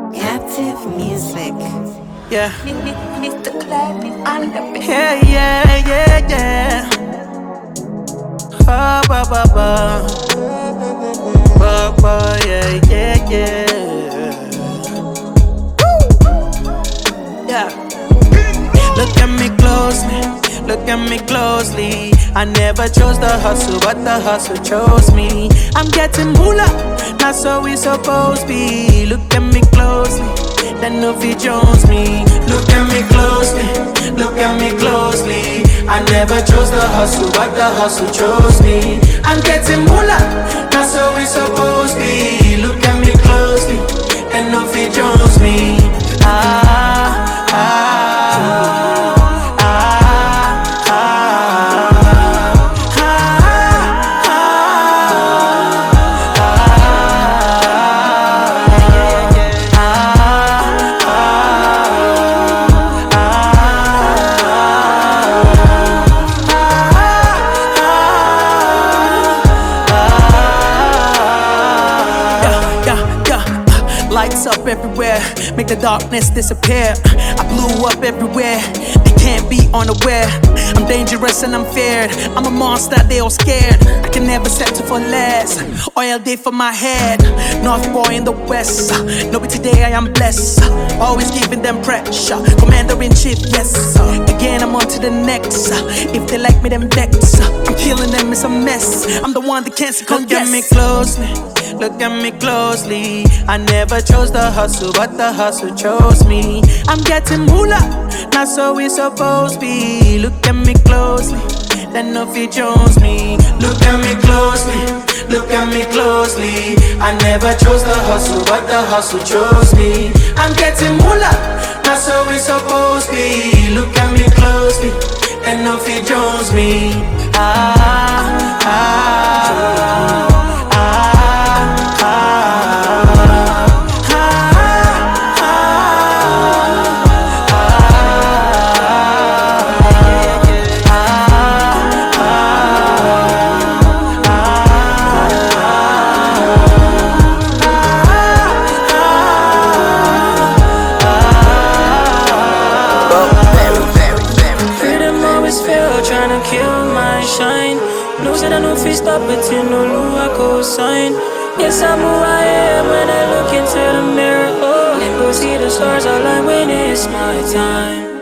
Captive music. Yeah. Mr. Clancy on the beat. Yeah. Oh, yeah. Yeah. Look at me closely, look at me closely. I never chose the hustle, but the hustle chose me. I'm getting moolah, that's how we supposed be. Look at me closely, then no fit Jones me. Look at me closely, look at me closely. I never chose the hustle, but the hustle chose me. I'm getting moolah, that's how we supposed be. Look at me closely, then no fit Jones me. Lights up everywhere, make the darkness disappear. I blew up everywhere, they can't be unaware. I'm dangerous and I'm feared, I'm a monster, they all scared. I can never settle for less, oil day for my head. North boy in the west, know it today I am blessed. Always giving them pressure, commander-in-chief, yes. Again I'm on to the next, if they like me then vex. I'm killing them, it's a mess, I'm the one that can't second guess. Look at me closely, look at me closely. I never chose the hustle, but the hustle chose me. I'm getting moolah, that's how we supposed be. Look at me closely, then no fit Jones me. Look at me closely, look at me closely. I never chose the hustle, but the hustle chose me. I'm getting moolah, that's how we supposed be. Look at me closely, then no fit Jones me. Tryna kill my shine. No said I know if stop it till no I co-sign. Yes, I'm who I am when I look into the mirror. Oh, and go see the stars align when it's my time.